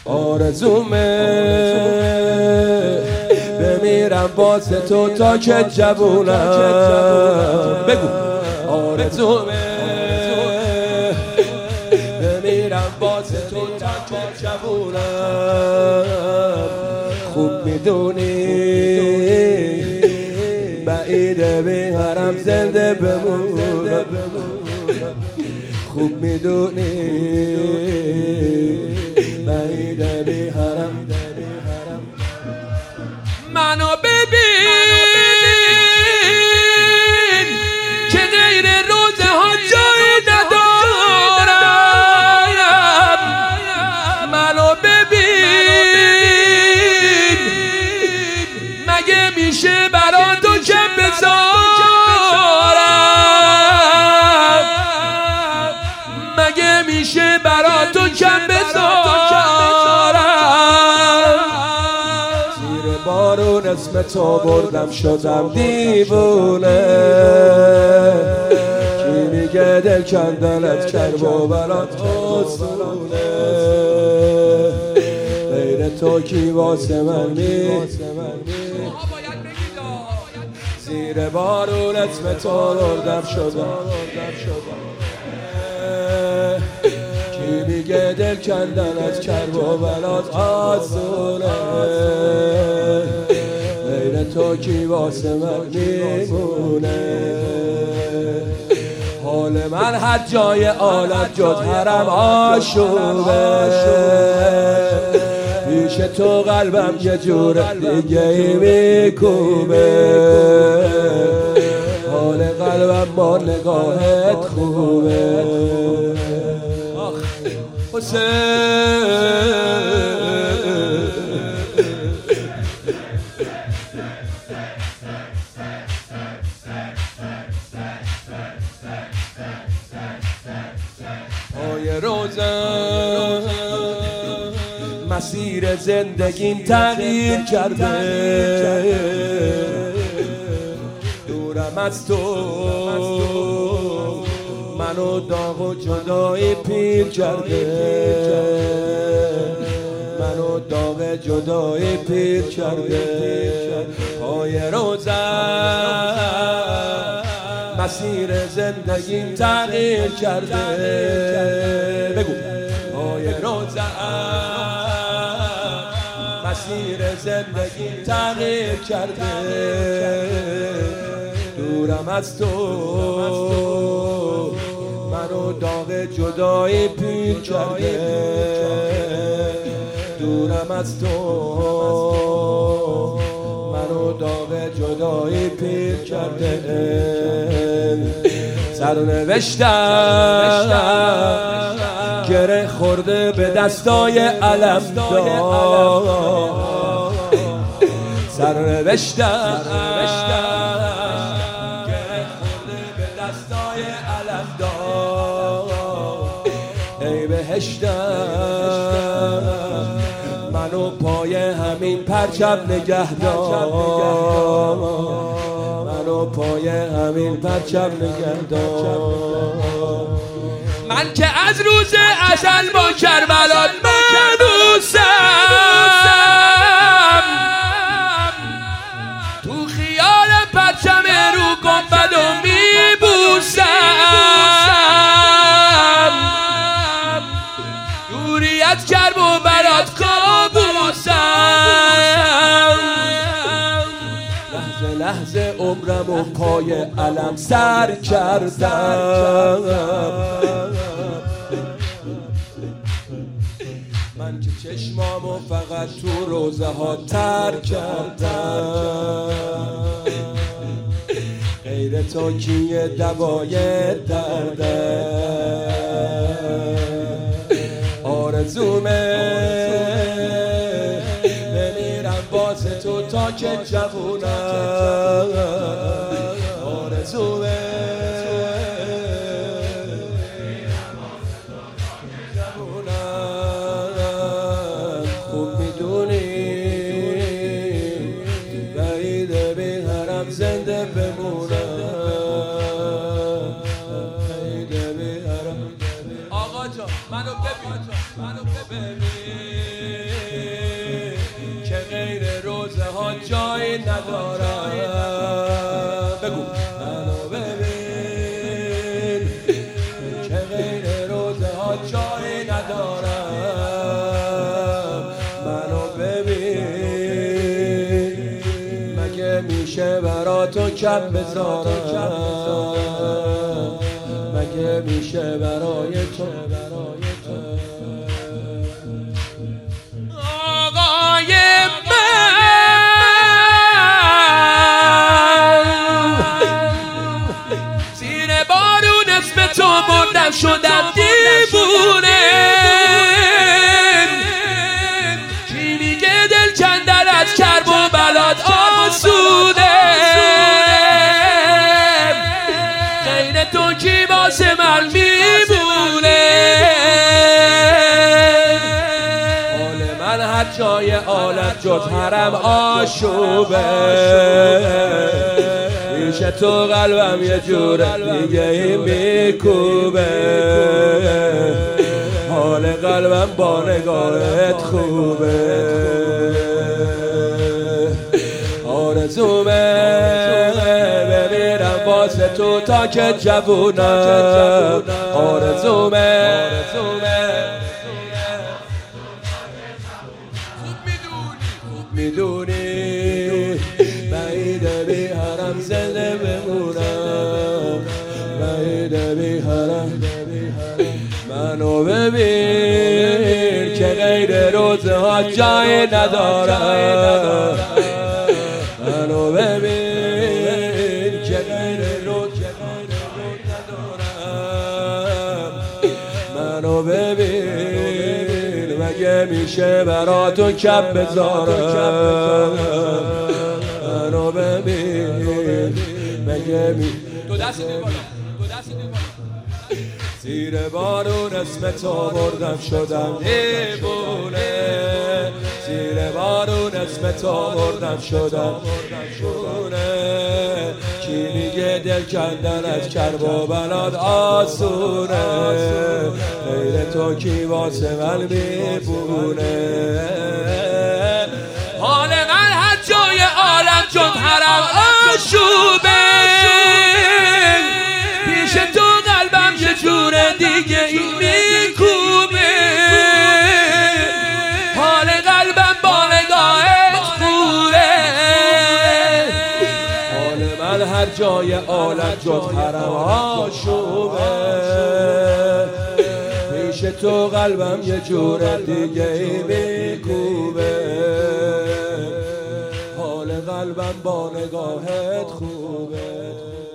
آرزومه بمیرم واسه تو تا که جوونم. بگو آرزومه بمیرم واسه تو تا که جوونم. خوب میدونی بعیده بی حرم زنده بمونم. خوب میدونی بعیده بی حرم. منو ببین که غیر روزه ها جایی ندارم. منو ببین مگه میشه برا تو کم بذارم. مگه میشه برا تو کم بذارم. زیر بارون اسم تو بردم شدم دیوونه. کی میگه دل کندنت کرب و برات آسونه. غیر تو کی واسه من زیر بارون اسم تو بردم شدم. کی میگه دل کندنت کرب و برات آسونه. غیر تو کی واسه من میمونه. حال من هر جای عالم جز حرم آشوبه. پیش تو قلبم یه جور دیگه ای میکوبه. حال قلبم با نگاهت خوبه. پای روزم مسیر زندگیم تغییر کرده. دورم از تو منو داغ و جدایی پیر کرده. منو داغ جدایی پیر کرده. پای روزم مسیر زندگیم تغییر کرده. بگو پای روزم مسیر زندگیم تغییر کرده. دورم از تو منو داغ جدایی پیر کرده. دورم از تو منو داغ جدایی پیر کرده. سرنوشتم گره خورده به دستای علم دار. سرنوشتم گره خورده به دستای علم دار. ای بهشتم منو پای همین پرچم نگه دار. منو پای همین پرچم نگه دار. من که از روز ازل با کربلات منوسم. تو خیال پرچم رو گنبد و میبوسم. دوری از کرب و برات کابوسم. لحظه لحظه عمرم و پای علم سر کردم. من که چشمامو فقط تو روزه ها تر کردم. غیر تو کیه دوای درده. آرزومه بمیرم واسه تو تا که جوونم. آرزومه زنده بمونم. آقا جان منو ببین جای ندارم. بگو منو ببین که غیر روزه ها جای ندارم. منو ببین مگه میشه برا تو کم بذارم، مگه میشه برای تو آقای من زیر بارون اسم تو بردم شدم دیوونه. کی میگه دل کندن از کرب و بلاد آسونه؟ غیر تو کی واسه من میمونه؟ حال من هر جای عالم جز حرم آشوبه. پیش تو قلبم یه جور دیگه ای میکوبه. حال قلبم با نگاهت خوبه. آرزومه بمیرم واسه تو تا که جوونم. آرزومه خوب میدونی بعیده بی حرم زنده بمونم. بعیده بی حرم منو ببین که غیر روزه ها جای ندارم. منو ببین که غیر روزه ها ندارم. منو ببین مگه میشه برا تو کم بذارم. منو ببین مگه دو دست زیر بارون اسم تو بردم شدم دیوونه. زیر بارون اسم تو بردم شدم دیوونه. کی میگه دل کندن از کرب و بلاد آسونه؟ غیر تو کی واسه من میمونه؟ حال من هر جای عالم جز حرم آشوبه. پیش تو قلبم یه جور دیگه ای میکوبه. حال قلبم با نگاهت خوبه. حال من هر جای عالم جز حرم آشوبه. پیش تو قلبم یه جور دیگه ای میکوبه. حال قلبم با نگاهت خوبه.